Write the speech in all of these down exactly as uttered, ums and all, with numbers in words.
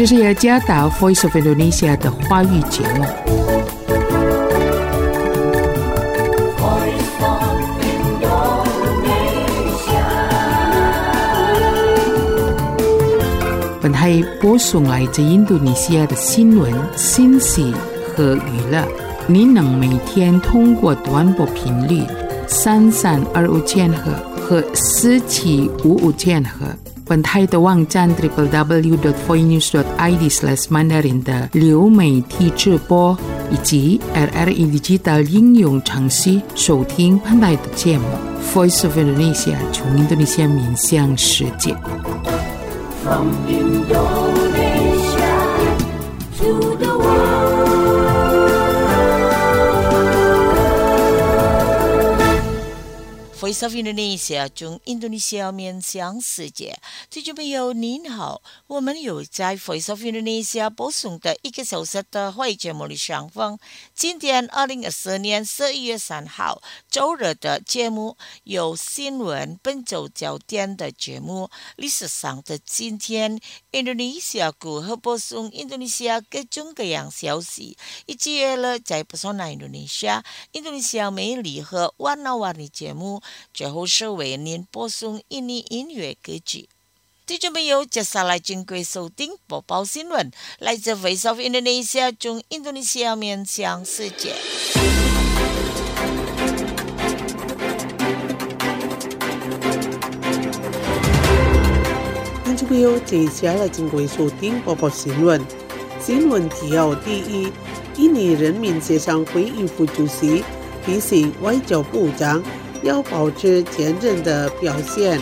这是雅加达 Voice of Indonesia 的华语节目。本台播送来自印度尼西亚的新闻、信息和娱乐。您能每天通过短波频率三三二五千赫和四七五五千赫。本台的网站 double-u double-u double-u dot voinews dot i d slash mandarin 的流媒体直播以及 R R I Digital 应用程序收听本台的节目 Voice of Indonesia 从印度尼西亚面向世界。From Indonesia to the world。Voice of Indonesia 从印度尼西亚面向世界，听众朋友您好，我们有在 Voice of Indonesia 播送的一个小时的华语节目里相逢。今天二零二四年十一月三号周日的节目有新闻本周焦点的节目，历史上的今天，印度尼西亚股和播送印度尼西亚各种各样消息，以及了在不少印度尼西亚、印度尼西亚美丽和warna-warni节目。最后是为您播送印尼音乐歌曲。听众朋友，接下来请各位收听播报新闻，来自 Voice of Indonesia 从印度尼西亚面向世界。 听众朋友，接下来请各位收听播报新闻。新闻提要第一：印尼人民协商会议副主席提醒外交部长要保持前任的表现。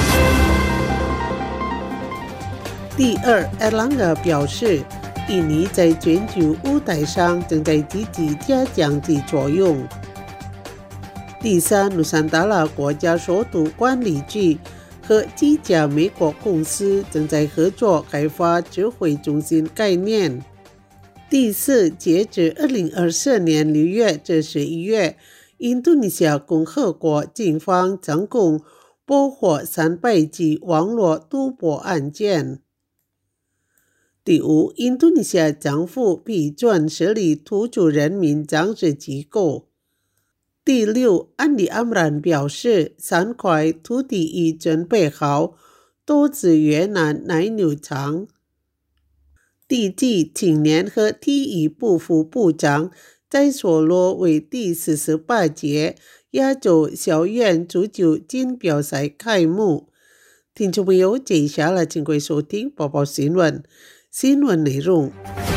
第二，埃朗格表示，印尼在全球舞台上正在积极加强其作用。第三，努山达拉国家首都管理局和几家美国公司正在合作开发智慧中心概念。第四，截至二零二四年六月至十一月，印度尼西亚共和国警方总共破获三百起网络赌博案件。第五，印度尼西亚政府批准设立土著人民政治机构。第六，安迪安然表示，三块土地已准备好，都自越南奶牛场。第七，青年和体育部副部长在索罗为第四十八届亚洲校园足球锦标赛开幕。听众朋友，接下来请各位收听播报新闻。新闻内容：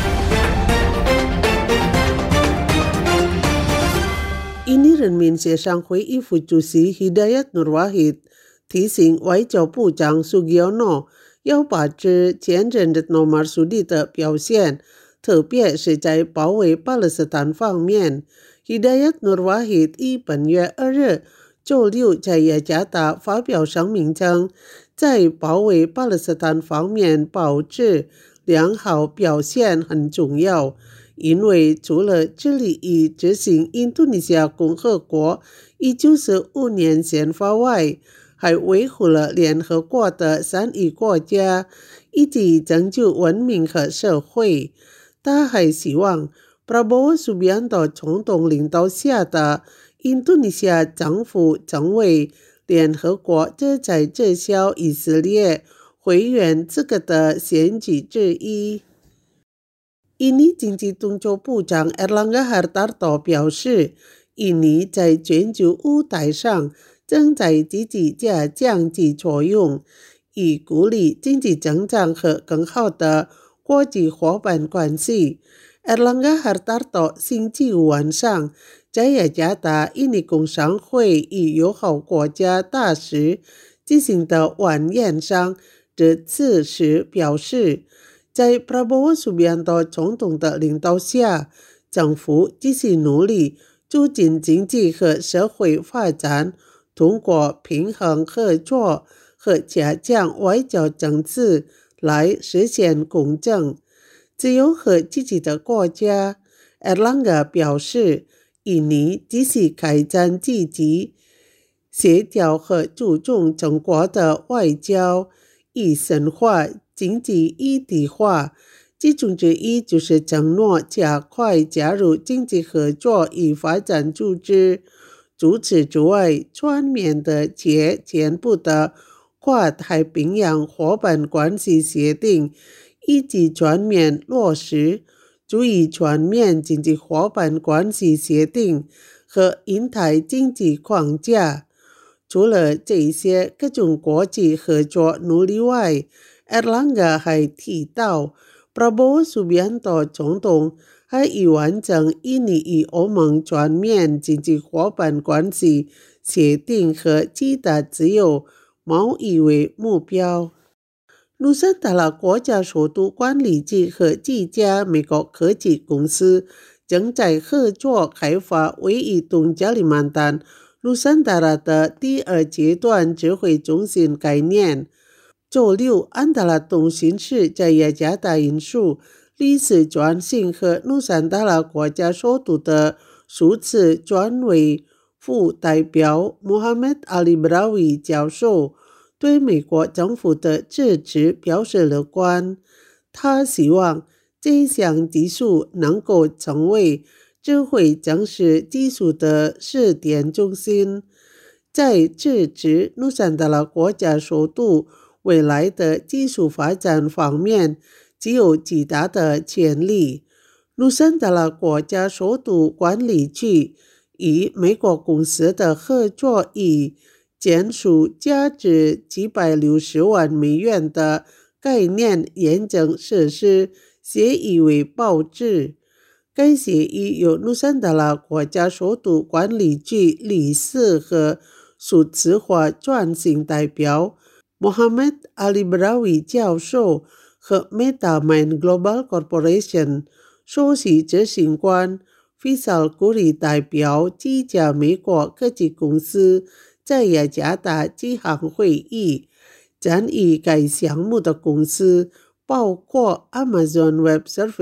印尼人民协商会议副主席 Hidayat Nur Wahid 提醒外交部长 Sugiono 要把持前任Retno Marsudi 的表现，特别是在保卫巴勒斯坦方面。Hidayat Nur Wahid 于本月二日周六在雅加达发表声明称，在保卫巴勒斯坦方面保持良好表现很重要，因为除了致力于执行印度尼西亚共和国一九四五年宪法外，还维护了联合国的善意国家以及拯救文明和社会。他还希望 Prabowo Subianto 总统领导下的印度尼西亚政府成为联合国制裁撤销以色列会员资格的选举之一。印尼经济动作部长 Erlangga Hartarto 表示，印尼在全球舞台上正在积极加强其作用，以鼓励经济增长和更好的国际伙伴关系。Erlangga Hartarto 星期五晚上在雅加达印尼工商会与友好国家大使进行的晚宴上这次时表示，在 Prabowo Subianto 总统的领导下，政府继续努力促进经济和社会发展，通过平衡合作和加强外交政策来实现公正、自由和积极的国家。Erlangga 表示，印尼继续开展积极、协调和注重成果的外交，以深化经济一体化， 其中之一就是承诺加快加入经济合作与发展组织。除此之外，全面的且全部的跨太平洋伙伴关系协定以及全面落实足以全面经济伙伴关系协定和印太经济框架。除了这些各种国际合作努力外， Erlangga 还提到 Prabowo Subianto 总统还已完成印尼与欧盟全面经济伙伴关系协定和其他自由贸易为目标。努桑达拉国家首都管理局和几家美国科技公司正在合作开发位于东加里曼丹努桑达拉的第二阶段智慧中心概念。周六，安达拉通讯社在雅加达引述历史专线和努桑达拉国家首都的数次专委副代表 Muhammad Ali Brawi 教授对美国政府的支持表示乐观。他希望这项技术能够成为智慧城市技术的试点中心，在支持努桑达拉国家首都未来的技术发展方面具有极大的潜力。努桑达拉国家首都管理局与美国公司的合作已签署价值几百六十万美元的概念验证设施协议为报纸。该协议由努桑达拉国家首都管理局理事和数字化转型代表 Muhammad Ali Brawi 教授和 MetaMind Global Corporation 首席执行官 Faisal Khoury 代表几家美国科技公司在雅加达举行会议。参与该项目的公司包括 Amazon Web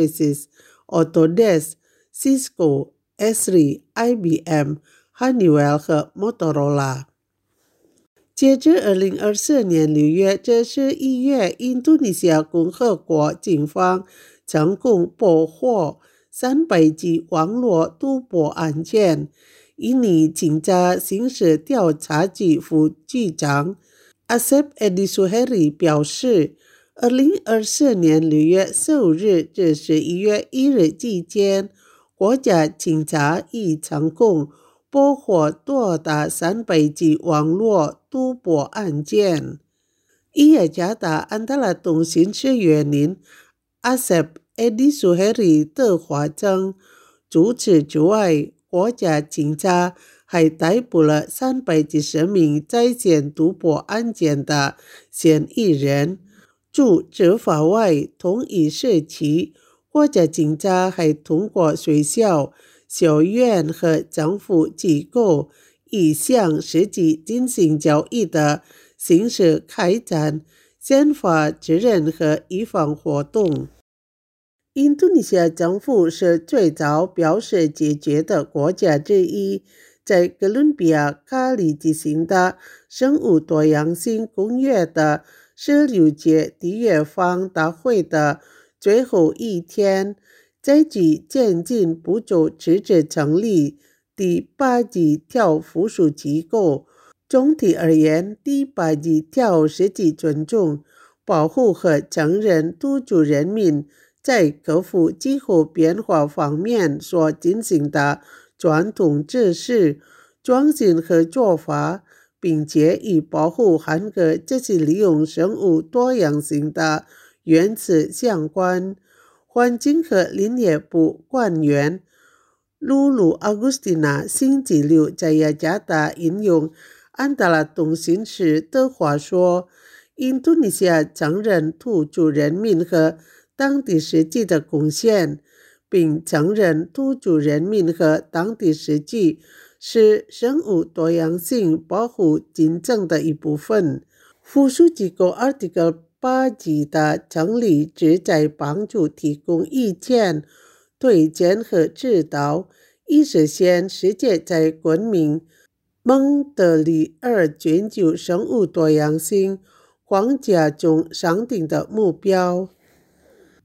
Services、Autodesk、Cisco、Esri、I B M、Honeywell 和 Motorola。截至二零二四年六月至十一月，印度尼西亚共和国警方成功破获三百起网络赌博案件。印尼警察刑事调查局副局长 Asep Edi Suheri 表示，二零二四年六月十五日至十一月一日期间，国家警察已成功破获多达三百起网络赌博案件。以雅加达安达拉通讯社原人 Asep Edi Suheri 的话称，除此之外，国家警察还逮捕了三百七十名在线赌博案件的嫌疑人。除执法外，同一时期，国家警察还通过学校、校园和政府机构以向实际进行交易的形式开展宪法责任和预防活动。印度尼西亚政府是最早表示解决的国家之一，在哥伦比亚卡里举行的生物多样性公约的十六届缔约方大会的最后一天，在其渐进步骤直至成立第八级条附属机构。总体而言，第八级条实际尊重、保护和承认土著人民在克服气候变化方面所进行的传统知识、创新和做法，并且与保护含个这些利用生物多样性的原则相关。环境和林业部官员露露阿古斯蒂娜星期六在雅加达引用安达拉通讯社的话说，印度尼西亚承认土著人民和当地实际的贡献，并承认土著人民和当地实际是生物多样性保护进程的一部分。附属机构 Article 八级的成立旨在帮助提供意见、推荐和指导，以实现世界在公民蒙德里尔全球生物多样性框架中商定的目标。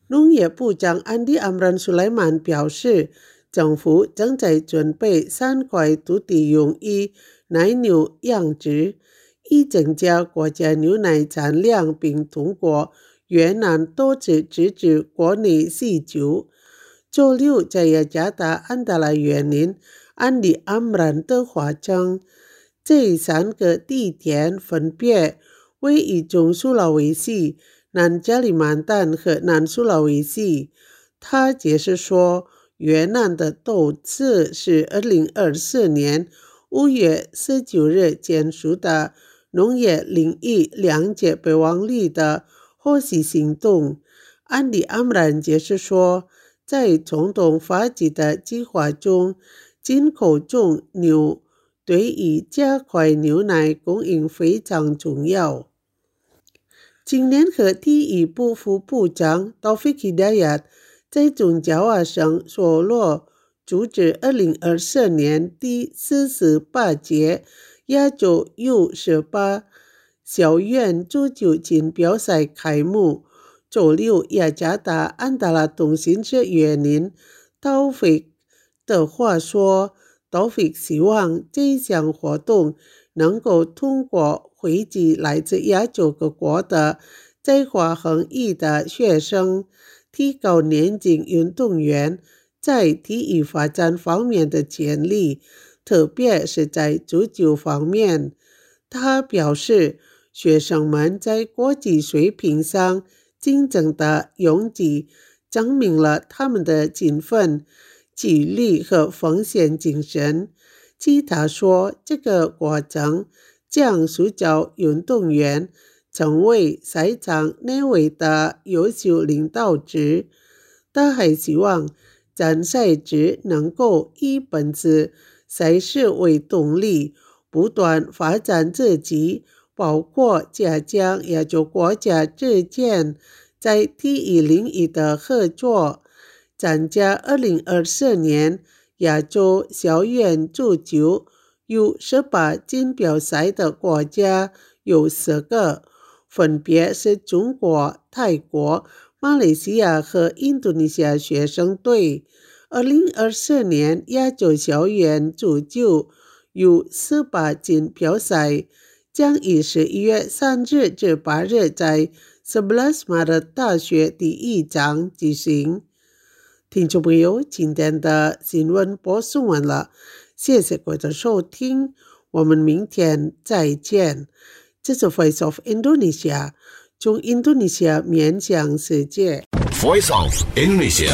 农业部长安迪·安兰·苏莱曼表示，政府正在准备三块土地用于奶牛养殖，以增加国家牛奶产量，并通过越南多次制止国内需求。周六在雅加达安达拉园林，安迪·安兰的话称，这三个地点分别位于中苏拉威西、南加里曼丹和南苏拉威西。他解释说，越南的斗志是二零二四年五月十九日结束的农业领域两届备忘录的获悉行动。安迪·安兰解释说，在总统发起的计划中，进口种牛对于加快牛奶供应非常重要。青年和体育部副部长 Taufik Hidayat 在中爪哇省索洛组织二零二四年第四十八届亚洲 U 十八 校园足球锦标赛开幕。周六雅加达安达拉通讯社园林 Taufik 的话说， Taufik 希望这项活动能够通过汇集来自亚洲各国的才华横溢的学生，提高年轻运动员在体育发展方面的潜力，特别是在足球方面。他表示，学生们在国际水平上竞争的勇气证明了他们的勤奋、纪律和奉献精神。其他说，这个过程将塑造运动员成为赛场内外的优秀领导者。他还希望参赛者能够以本次赛事为动力，不断发展自己，包括加强亚洲国家之间在体育领域的合作。参加二零二四年亚洲校园足球 U 十八 锦标赛的国家有四个，分别是中国、泰国、马来西亚和印度尼西亚学生队。二零二四年亚洲校园足球 U 十八 锦标赛将于十一月三日至八日在十一马的大学第一场举行。听众朋友，今天的新闻播送完了，谢谢各位的收听，我们明天再见。这是 Voice of Indonesia， 从印度尼西亚面向世界。 Voice of Indonesia，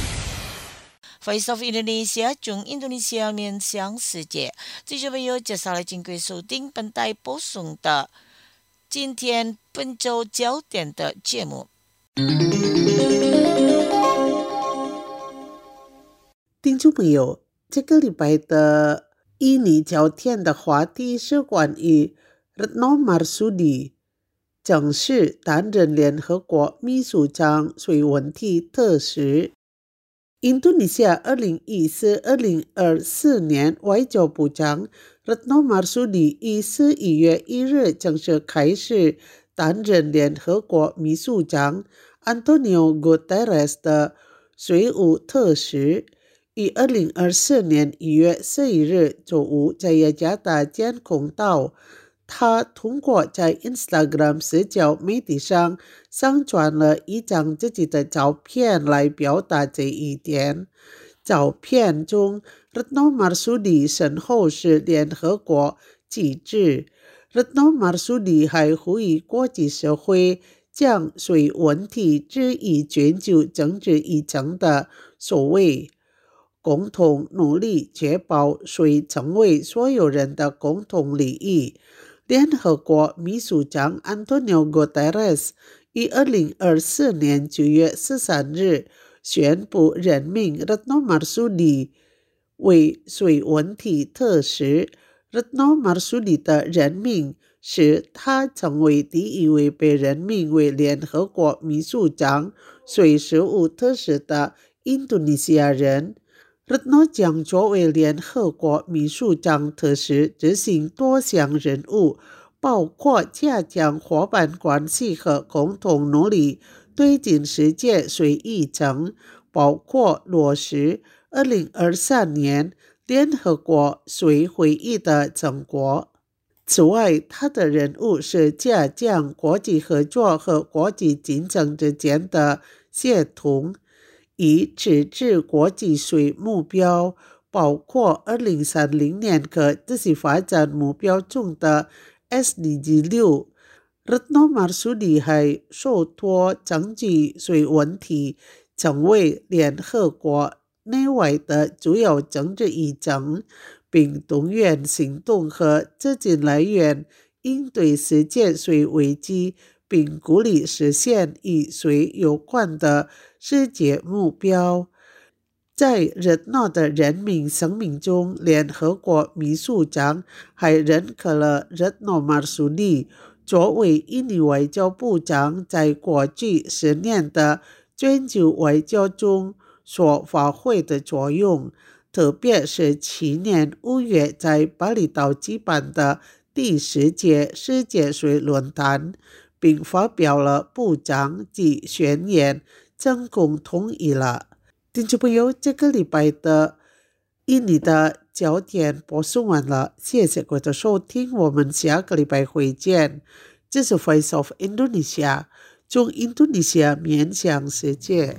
Voice of Indonesia 从印度尼西亚面向世界。听众朋友，接下来请各位收听本台播送的今天本周焦点的节目。 听众朋友，这个礼拜的印尼焦点的话题是关于 Retno Marsudi 正式担任联合国秘书长水问题特使。印度尼西亚二零一四到二零二四年外交部长 Retno Marsudi 于十一月一日正式开始担任联合国秘书长 Antonio Guterres 的水务特使。于二零二四年一月十一日周五在雅加达监控到，他通过在 Instagram 社交媒体上上传了一张自己的照片来表达这一点。照片中 Retno Marsudi 身后是联合国旗帜。 Retno Marsudi 还呼吁国际社会将水问题置于全球政治议程的首位，共同努力确保水成为所有人的共同利益。联合国秘书长 Antonio Guterres 于二零二四年九月十三日宣布任命 Retno Marsudi 为水问题特使。 Retno Marsudi 的任命使他成为第一位被任命为联合国秘书长水事务特使的印度尼西亚人。Retno 将作为联合国秘书长特使执行多项任务，包括加强伙伴关系和共同努力推进世界水议程，包括落实二零二三年联合国水会议的成果。此外，他的任务是加强国际合作和国际竞争之间的协同，以支持国际水目标，包括二零三零年可持续发展目标中的 S D G 六。Retno Marsudi 还受托整治水问题，成为联合国内外的主要政治议程，并动员行动和资金来源应对世界水危机，并鼓励实现与水有关的世界目标。在Retno的任命声明中，联合国秘书长还认可了Retno Marsudi作为印尼外交部长在过去十年的全球外交中所发挥的作用，特别是去年五月在巴厘岛举办的第十届世界水论坛，并发表了部长及宣言，成功同意了。听众朋友，这个礼拜的印尼的焦点播送完了，谢谢各位的收听，我们下个礼拜会见。这是 Voice of Indonesia， 从印度尼西亚面向世界。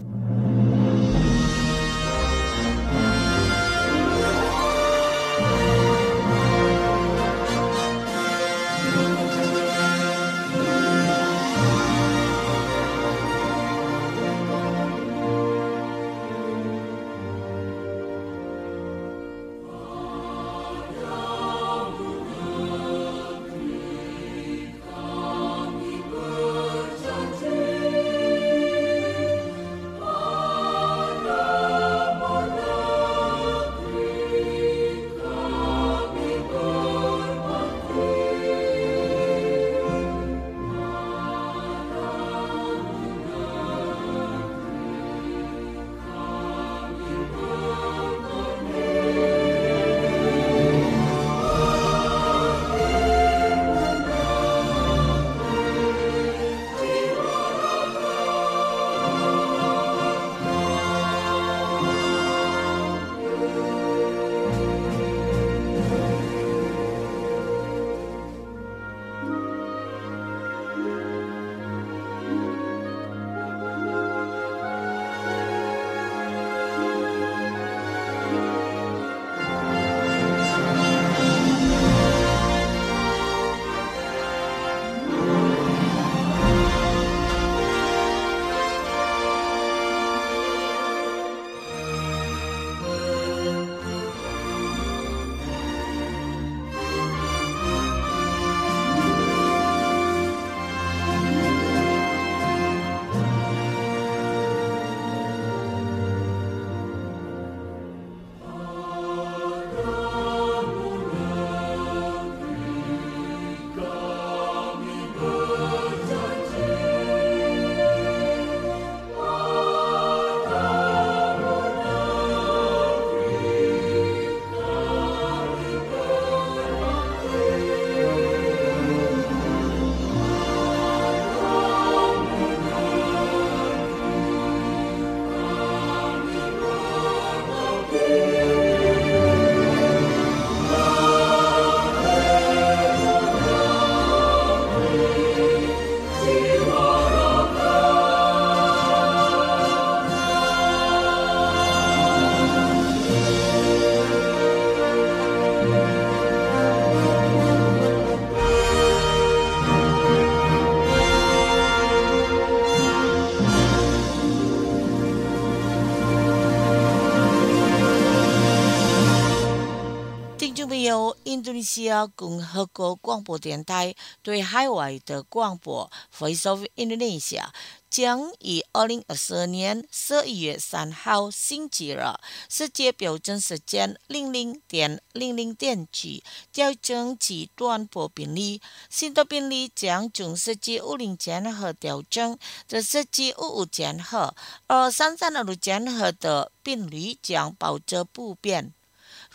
印度尼西亚共和国广播电台对海外的广播 Voice of Indonesia 将于二零二四年十一月三号星期二世界标准时间零零点零零点起调整其短波频率，新的频率将从世纪五零千赫调整至世纪五五千赫，而三三二六千赫的频率将保持不变。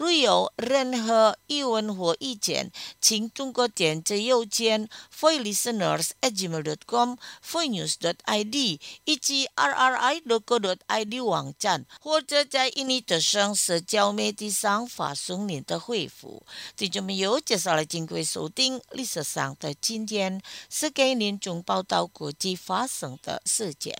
如有任何疑问或意见，请通过电子邮件 voice listeners at gmail dot com、voice news dot I D 以及 r r i dot co dot I D 网站，或者在印尼的上社交媒体上发送您的回复。听众朋友，接下来请各位收听历史上的今天，是给您中报道国际发生的事件。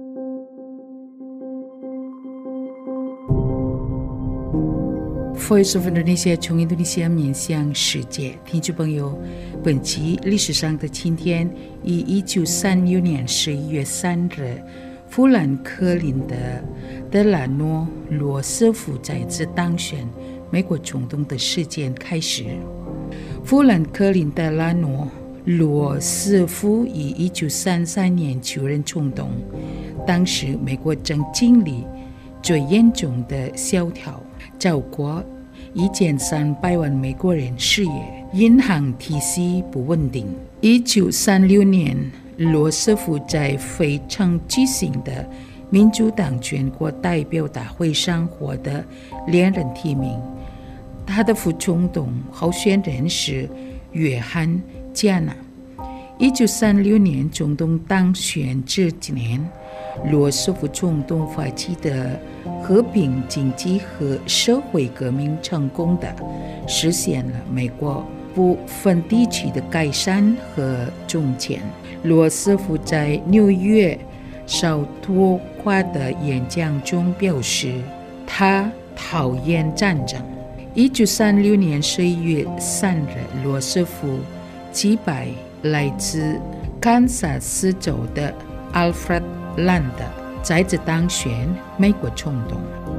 Voice of Indonesia 从印度尼西亚面向世界，听众朋友，本期历史上的今天，以一九三六年十一月三日，富兰克林的德拉诺罗斯福再次当选美国总统的事件开始。富兰克林德拉诺罗斯福于一九三三年就任总统，当时美国正经历最严重的萧条，超过一千三百万美国人失业，银行体系不稳定。一九三六年，罗斯福在非常举行的民主党全国代表大会上获得连任提名，他的副总统候选人是约翰·加纳。一九三六年总统当选之年，罗斯福总统发起的和平经济和社会革命成功地实现了美国部分地区的改善和重建。罗斯福在纽约首都华的演讲中表示，他讨厌战争。一九三六年十一月三日，罗斯福击败来自堪萨斯州的 Alfred Land， 再次当选美国总统。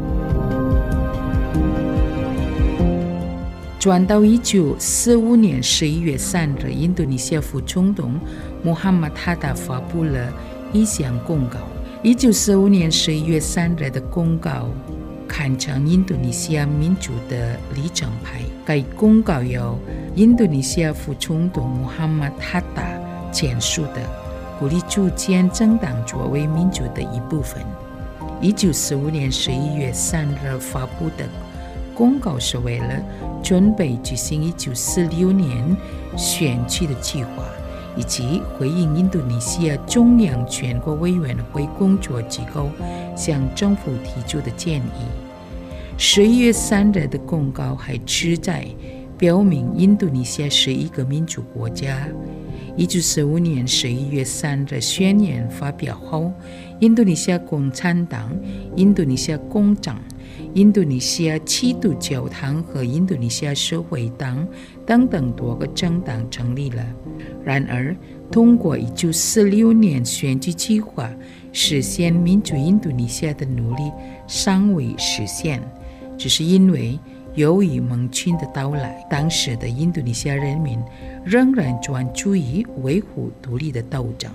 转到一九四五年十一月三日，印度尼西亚副总统穆罕默德哈达发布了一项公告。一九四五年十一月三日的公告堪称印度尼西亚民主的里程碑。该公告由印度尼西亚副总统穆罕默德哈达签署的，鼓励组建政党作为民主的一部分。一九四五年十一月三日发布的公告是为了准备举行一九四六年选举的计划，以及回应印度尼西亚中央全国委员会工作机构向政府提出的建议。十一月三日的公告还旨在表明印度尼西亚是一个民主国家。一九四五年十一月三日宣言发表后，印度尼西亚共产党、印度尼西亚工党、印度尼西亚基督教堂和印度尼西亚社会党等等多个政党成立了。然而，通过一九四六年选举计划实现民主印度尼西亚的努力尚未实现，只是因为由于盟军的到来，当时的印度尼西亚人民仍然专注于维护独立的斗争。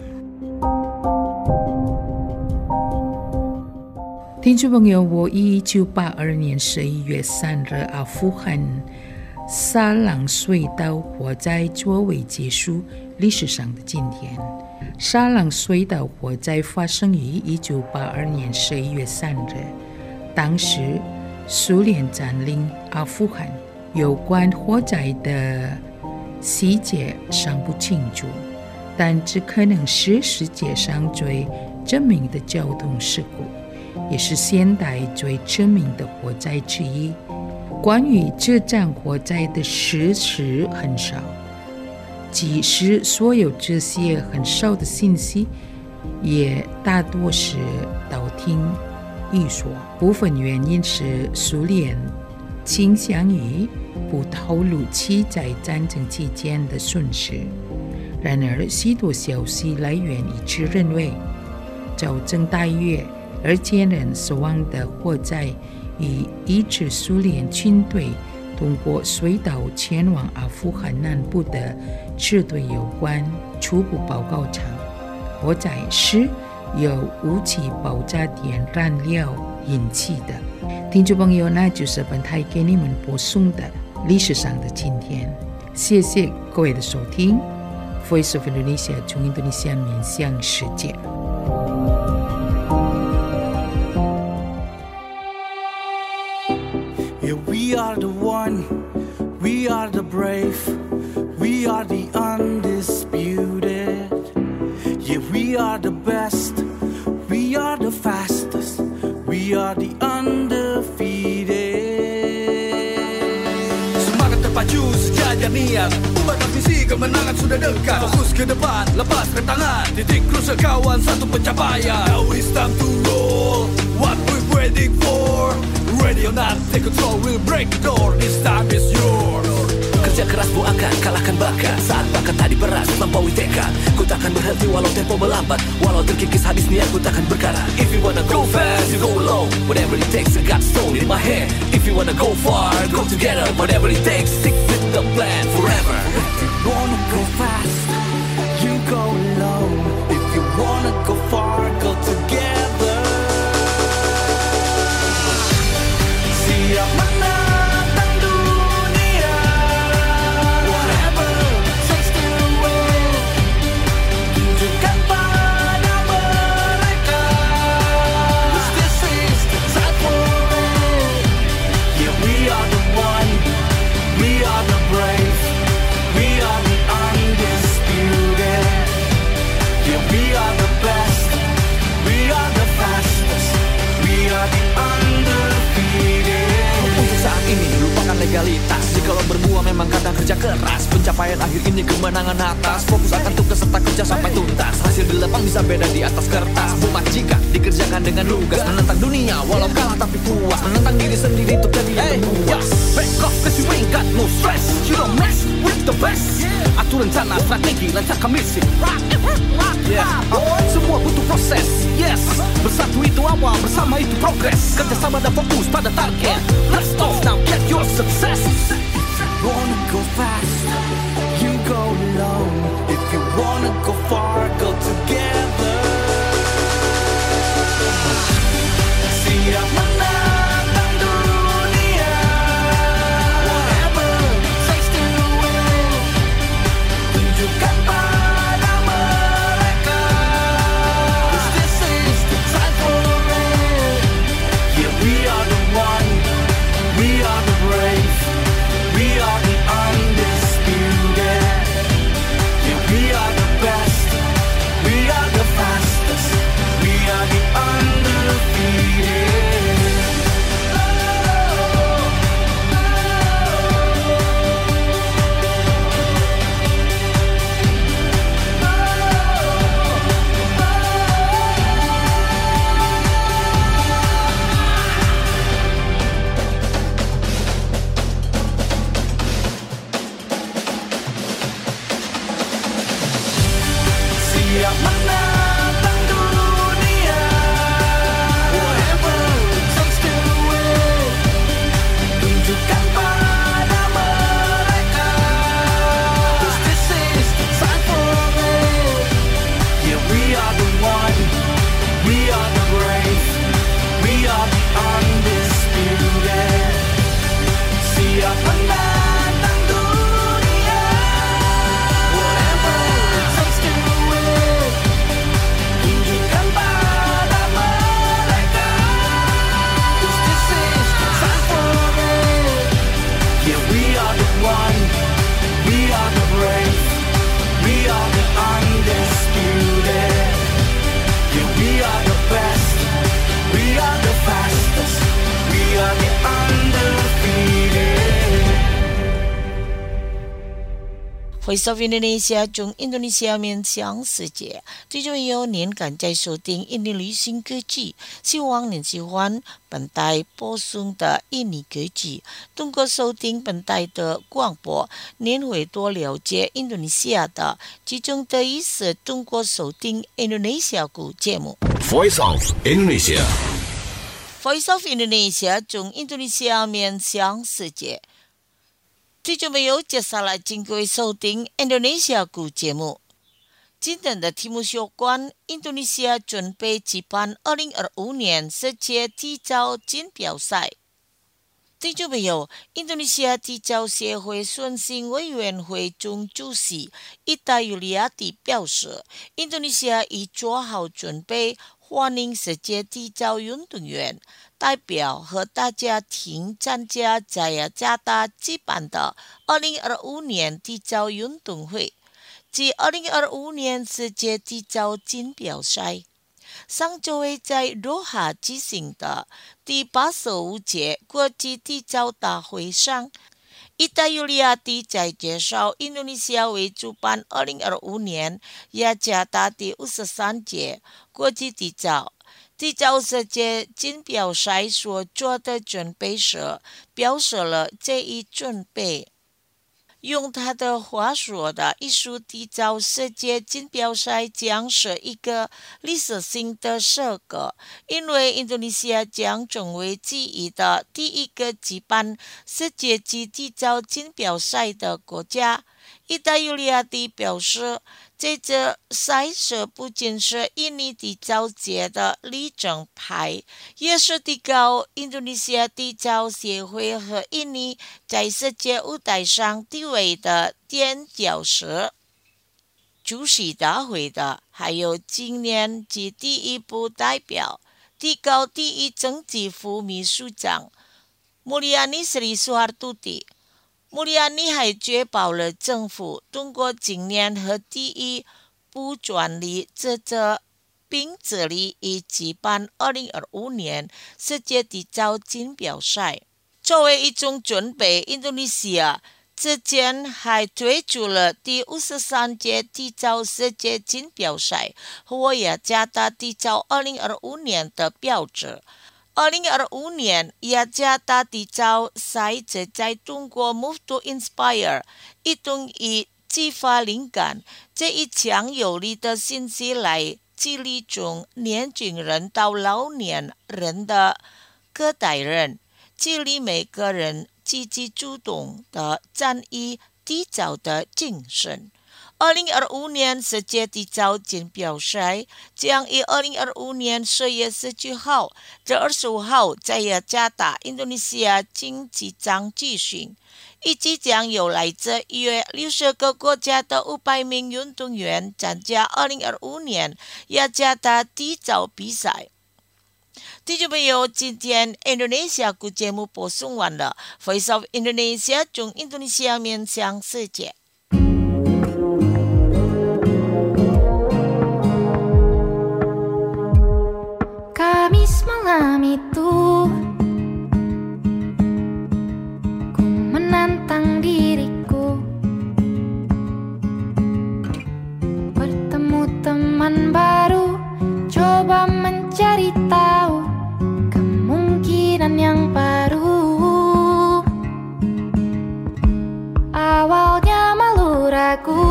听众朋友，我以一九八二年十一月三日阿富汗沙朗隧道火灾作为结束历史上的今天。沙朗隧道火灾发生于一九八二年十一月三日，当时苏联占领阿富汗，有关火灾的细节尚不清楚，但这可能是世界上最知名的交通事故，也是现代最知名的火灾之一。关于这场火灾的事实很少，即使所有这些很少的信息，也大多是道听一说。部分原因是苏联倾向于不透露其在战争期间的损失。然而，许多消息来源一致认为，造成大约二千人死亡的火灾与一支苏联军队通过隧道前往阿富汗南部的支队有关。初步报告称，火灾是由武器爆炸点燃料引起的。听众朋友，那就是本台给你们播送的历史上的今天。谢谢各位的收听。Voice of Indonesia 从印度尼西亚面向世界。 Yeah, we are the one, we are the brave, we are the undisputed. Yeah, we are the best, we are the fastest, we are the undefeated. Semangat terpacu, sejajar niat, buat visi kemenangan sudah dekat. Fokus ke depan, lepas rentangan, titik crucial kawan, satu pencapaian. Now it's time to roll, what we're waiting for. Ready or not, take control, we'll break the door. This time is yours. Kerja kerasmu akan kalahkan bakat. Saat bakat tadi beras, lampaui tekad. Ku takkan berhenti walau tempo melambat. Walau terkikis habis niat, ku takkan berkarat. If you wanna go fast, you go alone. Whatever it takes, I got stone in my hand. If you wanna go far, go together. Whatever it takes, stick with the plan forever. If you wanna go fast, you go alone. If you wanna go far, go together. Siap menantang dunia, whatever takes to win. Tunjukkan pada mereka, 'cause this is the time for it. Yeah, we are the one, we are the brave, we are the undisputed. Yeah, we are the best, we are the fastest, we are the undefeated. Untuk saat ini lupakan legalitas. Jikalau berbuah memang kadang kerja keras. Pencapaian akhir ini kemenangan atas. Fokus akan tugas serta kerja sampai tuntas. Hasil di lapang bisa beda di atas kertas. Bumat jika dikerjakan dengan lugas. Menentang dunia walau kalah tapi puas. Menentang diri sendiri untuk jadi yang terluas. Back off cause you ain't got no stress. You don't mess with the best. Atur rencana, strategi, lancarkan misi. Yeah. Semua butuh proses. Yes, bersatu itu awal, bersama itu progres. Kerjasama dan fokus pada target. Let's go now, get your success. If you wanna go fast, you go alone. If you wanna go far, go together. Siap menantang dunia, whatever takes to win. Tunjukkan pada mereka, 'cause this is the time for it. Yeah, we are the one, we are the brave, we are the undisputed. Yeah, we are the best, we are the fastest, we are the undefeated. Siap menantang dunia, whatever takes to win. Tunjukkan pada mereka, 'cause this is the time for it. Yeah, we are the one, we are the brave, we are the undisputed. Siap menantang dunia, whatever takes to win. Tunjukkan pada mereka, 'cause this is the time for it. Yeah, we are the one, we are the brave, we are the undisputed. Yeah, we are the best, we are the fastest, we are the undefeated. Voice of Indonesia 中印度尼西亚面向世界，最重要您赶在收听印尼旅行歌曲，希望您喜欢本台播送的印尼歌曲。通过收听本台的广播，您会多了解印度尼西亚的，其中的一是通过收听印度尼西亚古节目。 Voice of Indonesia. Voice of Indonesia 中印度尼西亚面向世界。最准备有接下来经过收听印度尼西亚古节目。今天的题目是有关印度尼西亚准备举办二零二五年世界体操锦标赛。听众朋友，印度尼西亚体操协会选训委员会中主席伊达尤利亚蒂表示，印度尼西亚已做好准备欢迎世界体操运动员。 代表和大家庭参加在雅加达举办的二零二五年缔造运动会及二零二五年世界缔造锦标赛。上周会在罗哈举行的第八十五届国际缔造大会上，意大利亚地在介绍印度尼西亚为主办二零二五年雅加达第五十三届国际缔造缔造世界锦标赛所做的准备时，表示了这一准备。用他的话说的，艺术缔造世界锦标赛将是一个历史性的时刻，因为印度尼西亚将成为之一的第一个举办世界级缔造锦标赛的国家。意大利亚地表示，这次赛事不仅是印尼缔造界的里程碑，也是提高印度尼西亚缔造协会和印尼在世界舞台上地位的垫脚石。主席大会的还有今年及第一部代表，提高第一政治副秘书长穆里亚尼斯里苏哈杜蒂。穆里亚尼还确保了政府通过今年和第一部专利这则并致力于举办二零二五年世界缔造锦标赛。作为一种准备，印度尼西亚之前还推出了第五十三届缔造世界锦标赛和雅加达缔造二零二五年的标志。二零二五年雅加达缔造赛则在通过 Move to Inspire 一同以激发灵感这一强有力的信息来激励从年轻人到老年人的各代人，激励每个人积极主动的参与缔造的精神。二零二五年世界缔造锦标赛将于二零二五年十月十九号至二十五号在雅加达，印度尼西亚竞技场举行，预计将有来自约六十个国家的五百名运动员参加二零二五年雅加达缔造比赛。听众朋友，今天印度尼西亚国节目播送完了 Voice of Indonesia 从印度尼西亚面向世界。 Kamis malam itu ku menantang diriku bertemu teman baru, coba mencari tahu kemungkinan yang baru. Awalnya malu ragu,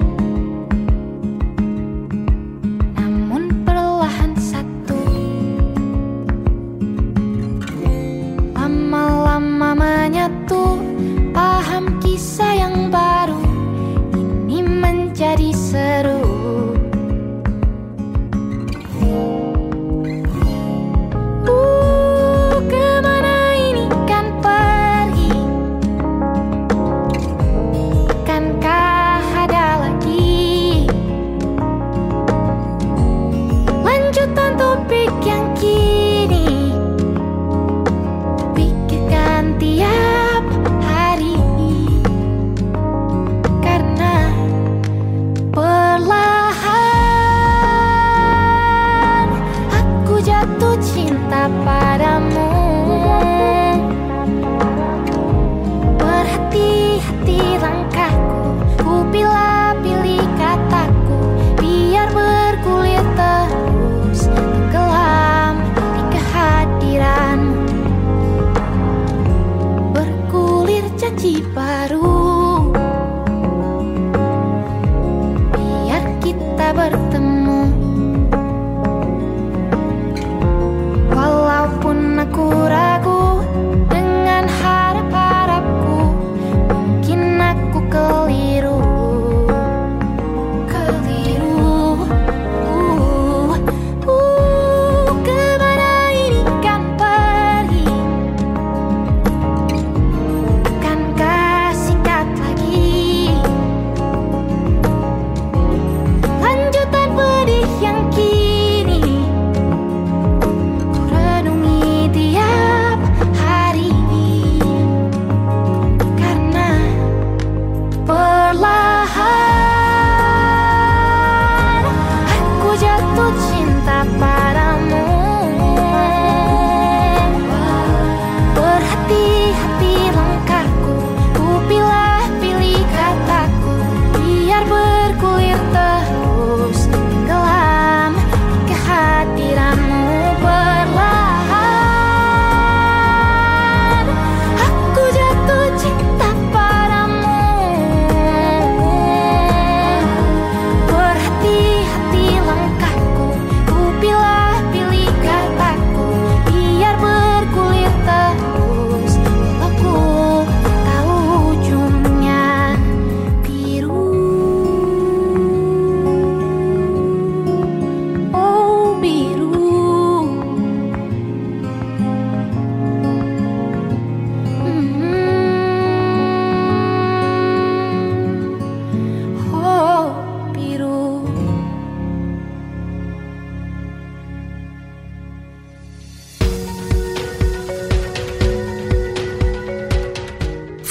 menyatu, paham kisah yang baru, ini menjadi seru. Uh, kemana ini kan pergi? Akankah ada lagi lanjutan topik yang kini tiap hari, karena perlahan aku jatuh cinta padamu. Berhati-hati langkahku, ku pilih-pilih kataku, biar bergulir terus tenggelam di kehadiranmu. Janji baru, biar kita bertemu. Walaupun aku ragu dengan harap-harapku, mungkin aku keliru. Keliru. Uh, uh, kemana ini kan pergi? Kasih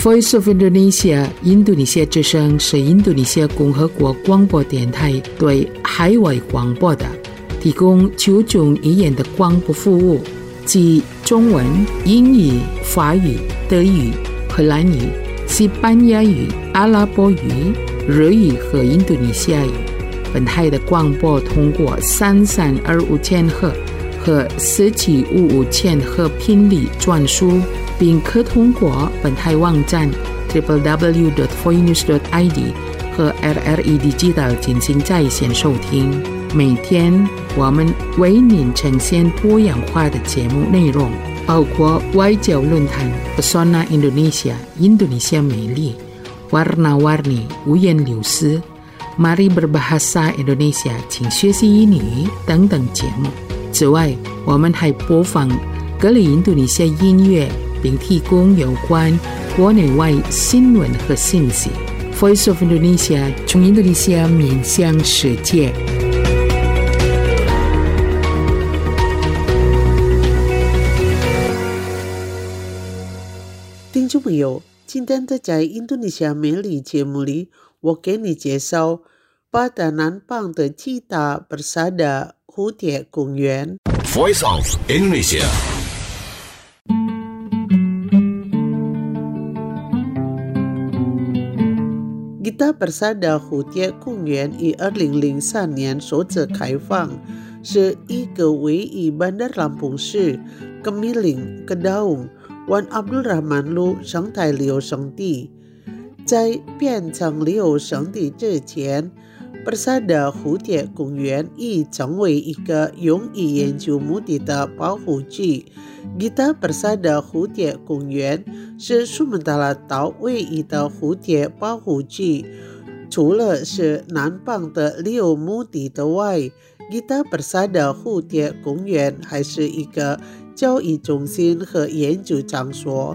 Voice of Indonesia 印度尼西亚之声是印度尼西亚共和国广播电台对海外广播的提供九种语言的广播服务，即中文、英语、法语、德语、荷兰语、西班牙语、阿拉伯语、日语和印度尼西亚语。本台的广播通过三三二五千赫和四七五五千赫频率转输，并可通过本台网站 double-u double-u double-u dot voinews dot i d 和 R R E Digital 进行在线收听。每天我们为您呈现多样化的节目内容，包括外交论坛 Pesona Indonesia 印度尼西亚美丽 Warna-warni 五颜六色 Mari berbahasa Indonesia 请学习英语等等节目。此外，我们还播放各类印度尼西亚音乐，并提供有关国内外新闻和信息。Voice of Indonesia 从印度尼西亚面向世界。 听众朋友，今天的在印度尼西亚美丽节目里，我给你介绍巴达南邦的吉达 Persada 蝴蝶公园。 Voice of Indonesia。 Gita Persada 蝴蝶公园于二零零三年首次开放，是一个位于 Bandar Lampung 市 Kemiling Kedaung Wan Abdul Rahman Lu 生态旅游胜地。在变成旅游胜地之前， Persada 蝴蝶公园已成为一个用于研究目的的保护区。Gita Persada 蝴蝶公园是苏门答腊岛唯一的蝴蝶保护区，除了是南邦的旅游目的的外， Gita Persada 蝴蝶公园还是一个教育中心和研究场所。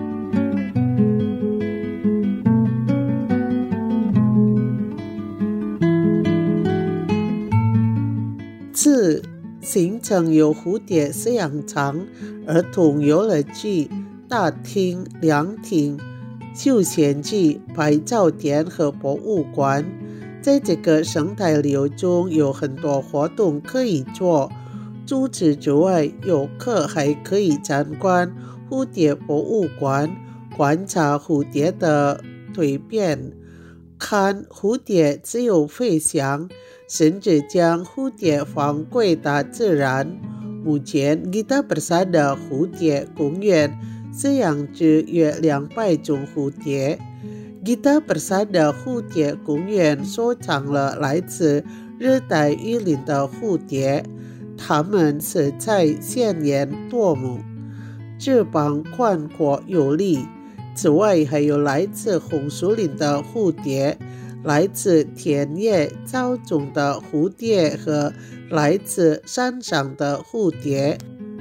此行程有蝴蝶饲养场、儿童游乐区、大厅、凉亭、休闲区、拍照点和博物馆。在这个生态旅游中有很多活动可以做，除此之外，游客还可以参观蝴蝶博物馆，观察蝴蝶的蜕变，看蝴蝶自由飞翔，甚至将蝴蝶放归大自然。目前 Gita Persada 蝴蝶公园饲养着约两百种蝴蝶。Gita Persada 蝴蝶公园收藏了来自热带雨林的蝴蝶，它们色彩鲜艳夺目，翅膀宽阔有力。此外，还有来自红树林的蝴蝶，来自田野草中的蝴蝶和来自山上的蝴蝶。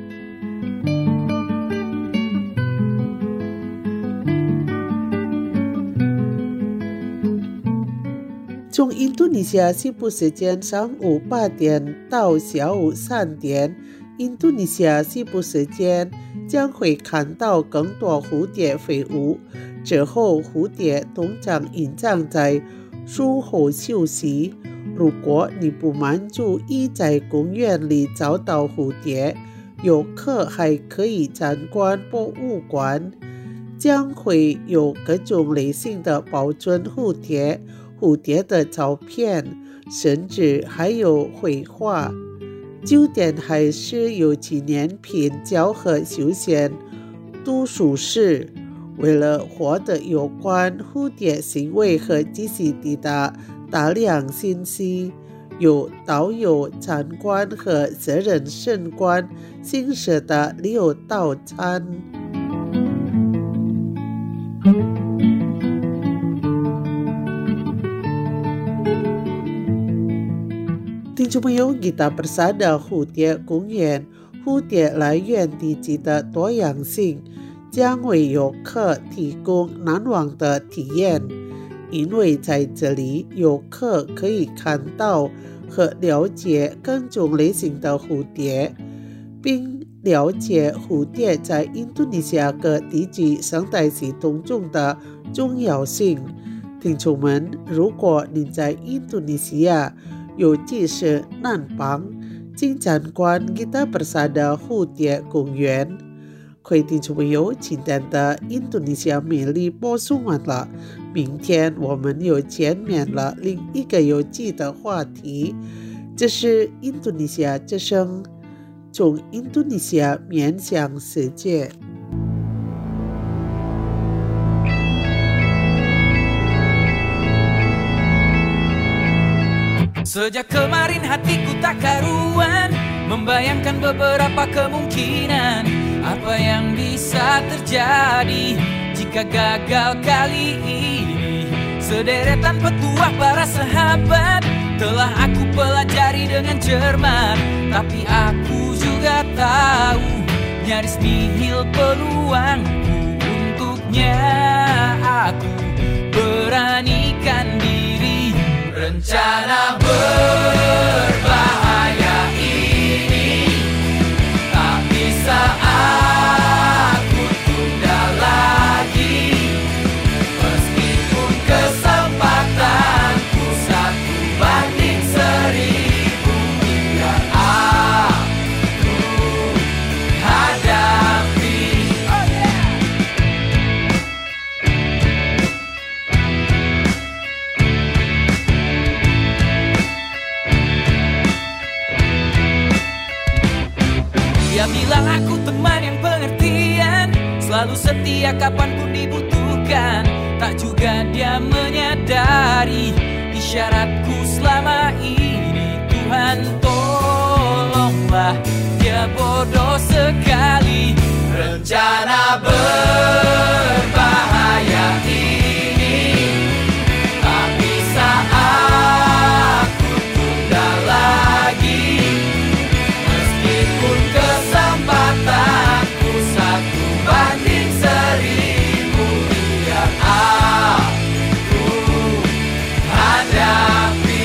从印度尼西亚西部时间上午八点到下午三点，印度尼西亚西部时间将会看到更多蝴蝶飞舞。之后，蝴蝶通常隐藏在树后休息。如果你不满足于在公园里找到蝴蝶，游客还可以参观博物馆，将会有各种类型的保存蝴蝶、蝴蝶的照片，甚至还有绘画。酒店还是有纪念品交和休闲读书室。为了获得有关蝴蝶行为和栖息地的大量信息，有导游参观和责任参观新设的旅游套餐。听众朋友， Gita Persada 蝴蝶公园蝴蝶来源地区的多样性将为游客提供难忘的体验，因为在这里游客可以看到和了解各种类型的蝴蝶，并了解蝴蝶在印度尼西亚各地区生态系统中的重要性。听众们，如果您在印度尼西亚，尤其是南方，请参观 Gita Persada 蝴蝶公园。各位听众朋友，今天的印度尼西亚美丽播送完了，明天我们又见面了，另一个有趣的话题。这是印度尼西亚之声，从印度尼西亚面向世界。 Sejak kemarin hatiku tak karuan, membayangkan beberapa kemungkinan apa yang bisa terjadi jika gagal kali ini. Sederetan petuah para sahabat telah aku pelajari dengan cermat, tapi aku juga tahu nyaris nihil peluangku. Untuknya aku beranikan diri. Rencana berbahaya ini tak bisa aku tunda lagi, meskipun kesempatanku satu banding seribu. Biar aku hadapi. Oh yeah. Dia bilang aku teman yang pengertian, selalu setia kapanpun dibutuhkan. Tak juga dia menyadari isyaratku selama ini. Tuhan tolonglah, dia bodoh sekali. Rencana berbahaya ini tak bisa aku tunda lagi, meskipun kesempatanku satu banding seribu. Biar aku hadapi.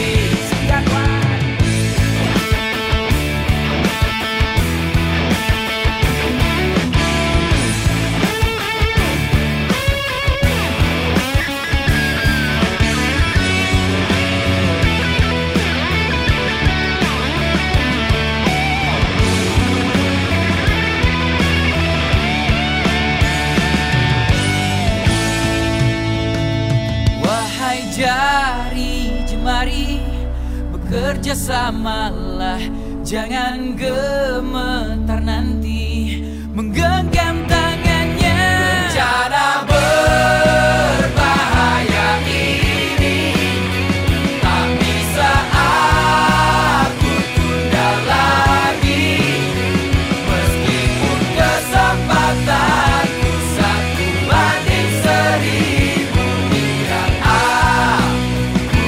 Wahai jari jemari, bekerja samalah, jangan gemetar nanti menggenggam tangannya. Rencana berbahaya ini tak bisa aku tunda lagi, meskipun kesempatanku satu banding seribu. Biar aku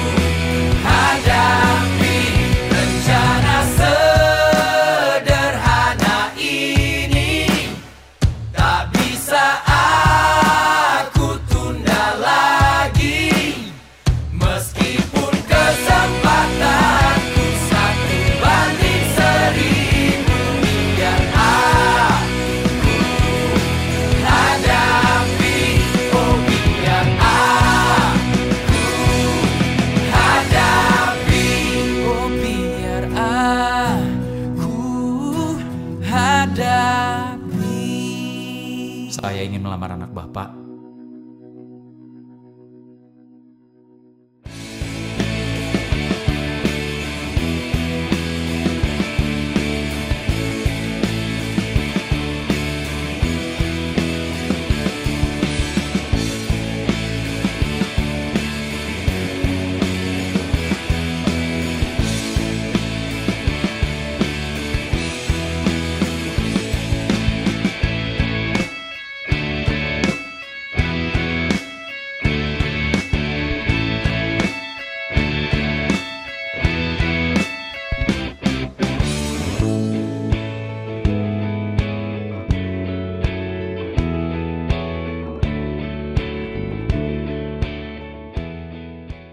hadapi. Rencana sederhana ini tak bisa aku tunda lagi, meskipun kesempatanku satu banding seribu. Biar aku hadapi. Oh biar aku hadapi. Oh biar aku hadapi. Saya ingin melamar anak Bapak.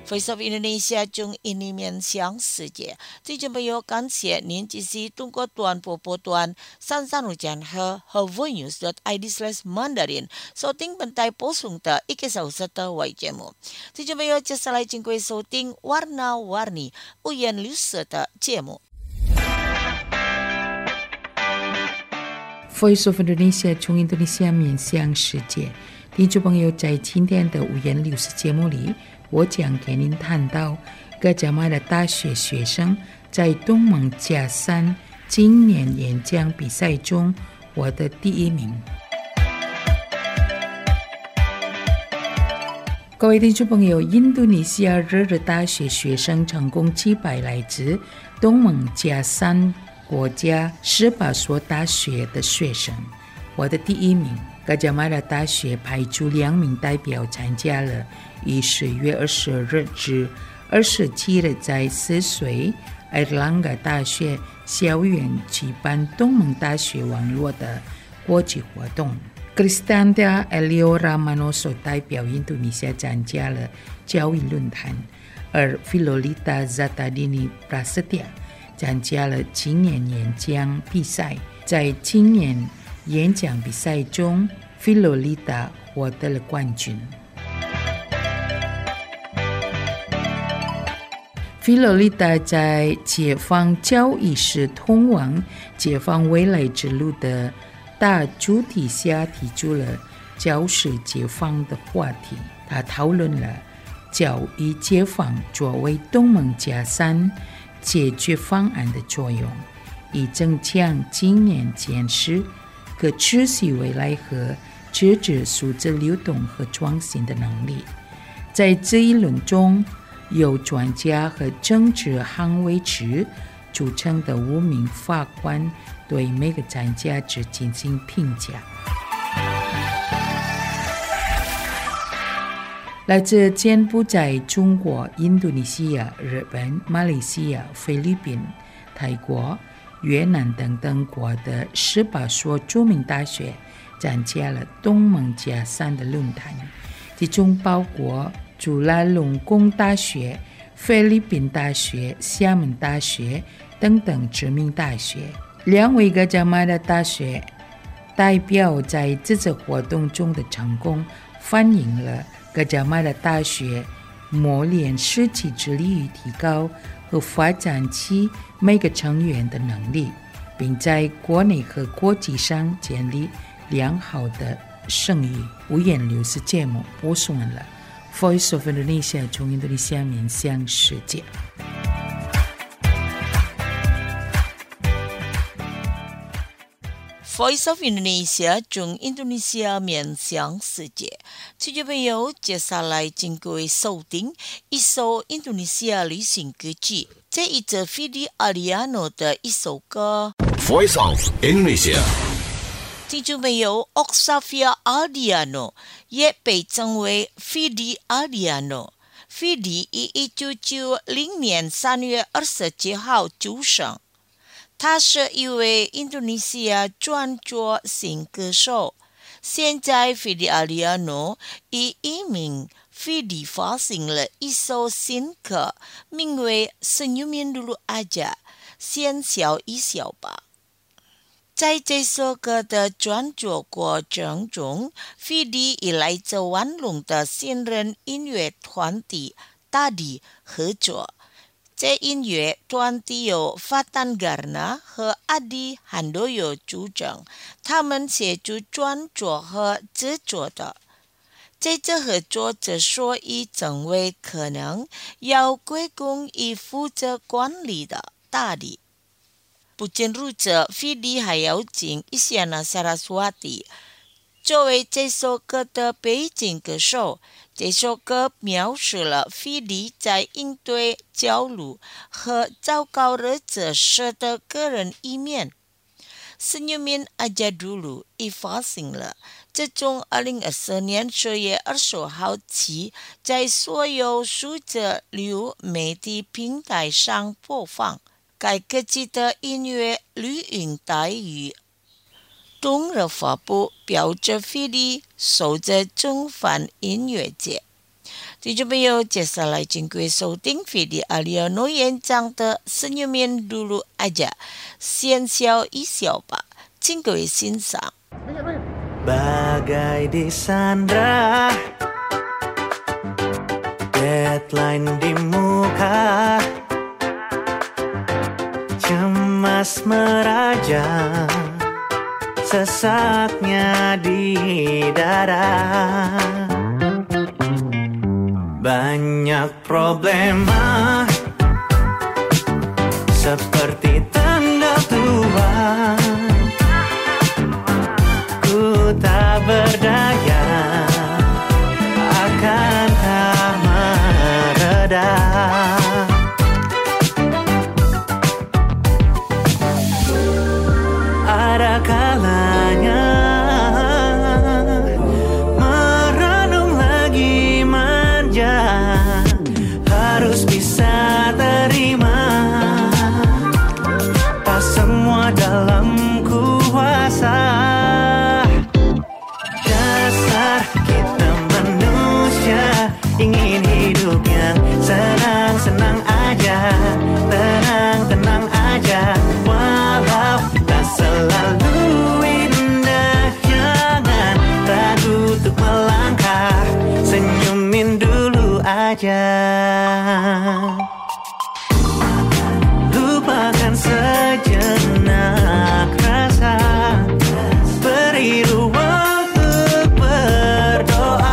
Voice of Indonesia 中印尼面向世界，听众朋友，感谢您支持通过短波波段三三五讲和和 voinews.id/slash mandarin 收听本台播送的一个小时的外节目。听众朋友，接下来请各位收听 Warna-Warni 五颜六色的节目。 Voice of Indonesia 从印度尼西亚面向世界，听众朋友，在今天的五颜六色节目里，我将给您谈到噶贾玛的大学学生在东盟加山今年演讲比赛中获得第一名。各位听众朋友，印度尼西亚热的大学学生成功击败来自东盟加山国家十八所大学的学生，获得第一名。噶贾玛的大学派出两名代表参加了于十月二十二日至二十七日在四岁埃尔兰嘎大学校园举办东盟大学网络的国际活动。Kristanda Eliora Manoso 代表印度尼西亚参加了教育论坛，而 Filolita Zatadini Prasetya 参加了今年演讲比赛。在今年演讲比赛中 Filolita 获得了冠军。Filolita 在解放教育是通往解放未来之路的大主题下提出了教师解放的话题。他讨论了教育解放作为东盟加山解决方案的作用，以增强经验见识、可持续未来和支持数字流动和创新的能力。在这一论中，由专家和政治捍卫者组成的五名法官对每个参加者进行评价。来自柬埔寨、中国、印度尼西亚、日本、马来西亚、菲律宾、泰国、越南等等国的十八所著名大学参加了东盟加山的论坛，其中包括朱拉隆功大学、菲律宾大学、厦门大学等等知名大学。两位噶贾玛的大学代表在这次活动中的成功，反映了噶贾玛的大学磨练士气，致力于提高和发展其每个成员的能力，并在国内和国际上建立良好的声誉。五颜六色节目播送完了。Voice of Indonesia 从印度尼西亚面向世界。 Voice of Indonesia 中印度尼西亚面向世界，听众朋友，接下来请各位收听一首印度尼西亚流行歌曲，这一则 Fidi Aldiano 的一首歌。 Voice of Indonesia。 听众朋友 Oxavia Aldiano 也被称为 Fidi Aldiano。Fidi 于一九九零年三月二十七号出生。他是一位印度尼西亚创作型歌手。现在 Fidi Aldiano 以一名 Fidi 发行了一首新歌，名为 Senyumin Dulu Aja 先笑一笑吧。在这首歌的创作过程中， Fidi 与来自万隆的新人音乐团体 Tadi 合作。这音乐团体由 Fatan Garna 和 Adi Handoyo 组成，他们协助创作和制作的。这次合作之所以成为可能，要归功于负责管理的大力。不仅如此， Fidi 还邀请 Isyana Saraswati 作为这首歌的背景歌手。这首歌描述了 Fidi 在应对焦虑和糟糕日子时的个人一面。Senyumin Aja Dulu 已发行了，自从二零二四年十月二十号起，在所有数字流媒体平台上播放。该歌曲的音乐录音带与冬日发布，标志 Fidi 守着中梵音乐节。 听众朋友，接下来经过收听菲利阿里奥诺演讲的《Senyumin Dulu Aja》，先笑一笑吧，请各位欣赏。 Bagai disandra, deadline di muka, cemas meraja, sesaknya di dada. Banyak problema, seperti tanda tua. Ku tak berdaya, akan tak mereda. Ada kalanya merenung lagi manja, harus bisa terima. Tak semua dalam kuasa. Ingin hidup yang senang-senang aja, tenang-tenang aja, walau tak selalu indah. Jangan ragu untuk melangkah, senyumin dulu aja. Lupakan sejenak rasa, beri ruang untuk berdoa.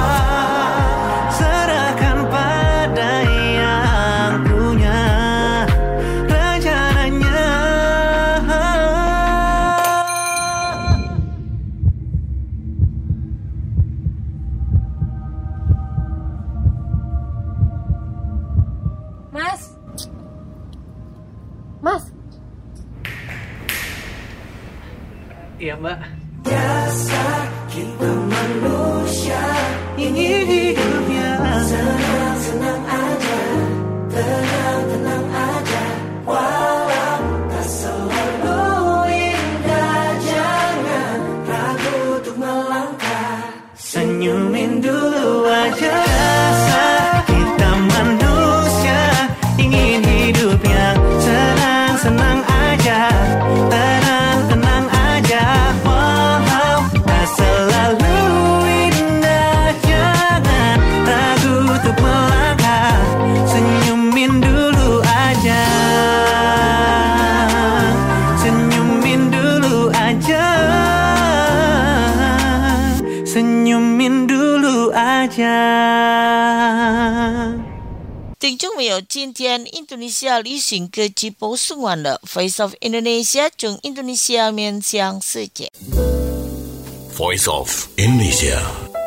Iya mbak. Biasa kita manusia ingin hidupnya senang-senang aja, tenang-tenang aja, walau tak selalu indah. Jangan ragu untuk melangkah, senyumin dulu aja. Biasa kita manusia ingin hidupnya senang-senang aja, tenang-tenang aja, walau tak selalu indah. Jangan ragu untuk melangkah, senyumin dulu aja, senyumin dulu aja, senyumin dulu aja。 听众朋友，今天印度尼西亚旅行歌曲播送完了 Voice of Indonesia 从印度尼西亚面向世界。 Voice of Indonesia.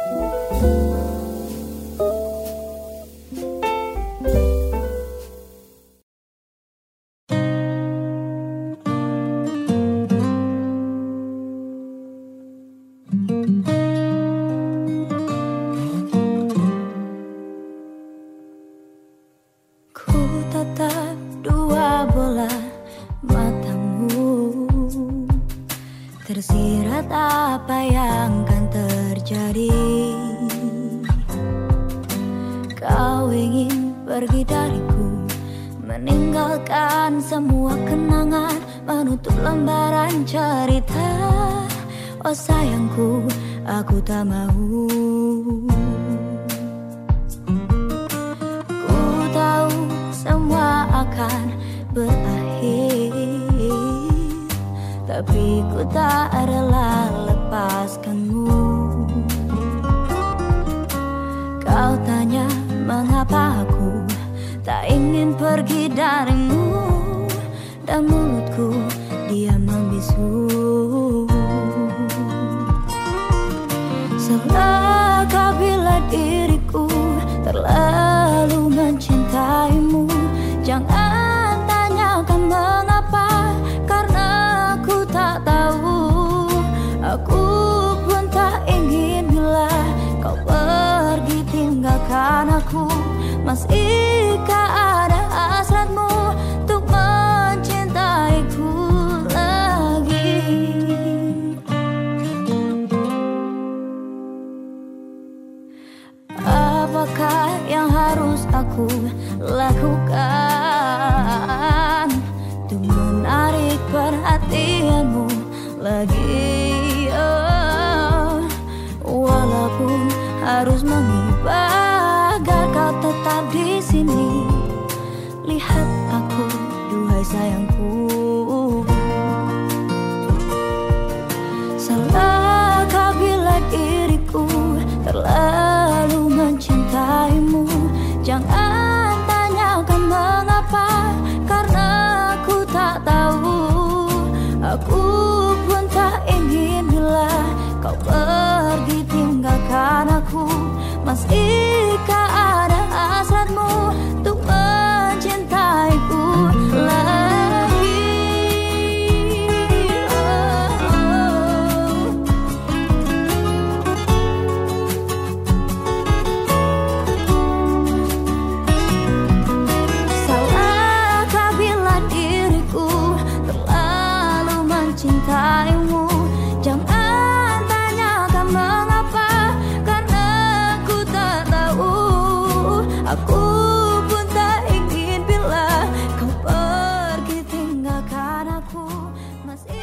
Tersirat apa yang akan terjadi. Kau ingin pergi dariku, meninggalkan semua kenangan, menutup lembaran cerita. Oh sayangku, aku tak mau. Ku tahu semua akan berakhir, tapi ku tak rela lepaskanmu. Kau tanya mengapa aku tak ingin pergi darimu, dan mulutku diam membisu. Salahkah bila diriku terlalu mencintaimu? Jangan tanyakan mengapa, karena aku tak tahu. Aku pun tak ingin bila kau pergi tinggalkan aku. Masihkah ada hasratmu untuk mencintaiku lagi? Apakah yang aku lakukan untuk menarik perhatianmu lagi, oh. Walaupun harus mengibah agar kau tetap di sini. Lihat aku, duhai sayangku. Salahkah bila diriku terlalu mencintaimu? Jangan tanyakan mengapa, karena aku tak tahu. Aku pun tak ingin bila kau pergi tinggalkan aku. Masihkah ada hasratmu untuk mencintaiku lagi? Oh. Salahkah bila diriku terlalu mencintaimu? Jangan tanyakan mengapa, karena aku tak tahu. Aku pun tak ingin bila kau pergi tinggalkan aku. Masih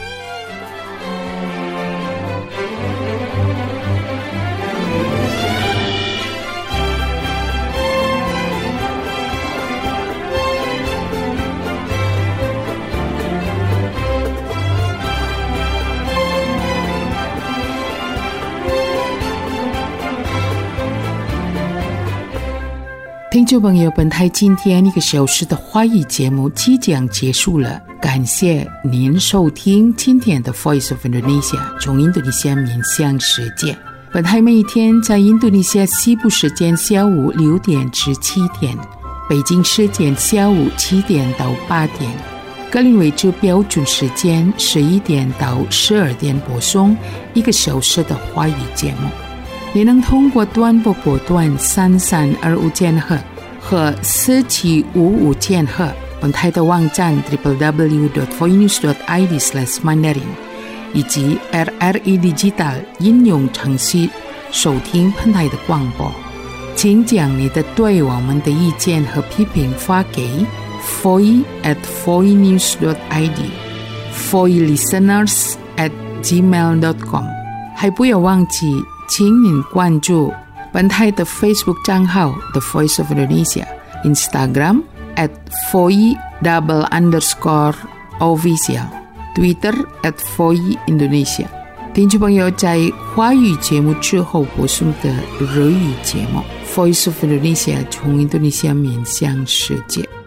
听众朋友，本台今天一个小时的华语节目即将结束了，感谢您收听今天的 Voice of Indonesia 从印度尼西亚面向世界。本台每一天在印度尼西亚西部时间下午六点至七点，北京时间下午七点到八点，格林威治标准时间十一点到十二点播送一个小时的华语节目。你能通过短波波段三三二五千赫和四七五五千赫，本台的网站 double-u double-u double-u dot voinews dot i d slash mandarin 以及 R R E Digital 应用程序收听本台的广播。请将你的对我们的意见和批评发给 voice at voinews dot i d voice listeners at gmail dot com， 还不要忘记请您关注本台的 Facebook 账号 The Voice of Indonesia， Instagram at voice double underscore official， Twitter at voice Indonesia。 听众朋友，在华语节目之后播送的日语节目 Voice of Indonesia 从印度尼西亚面向世界。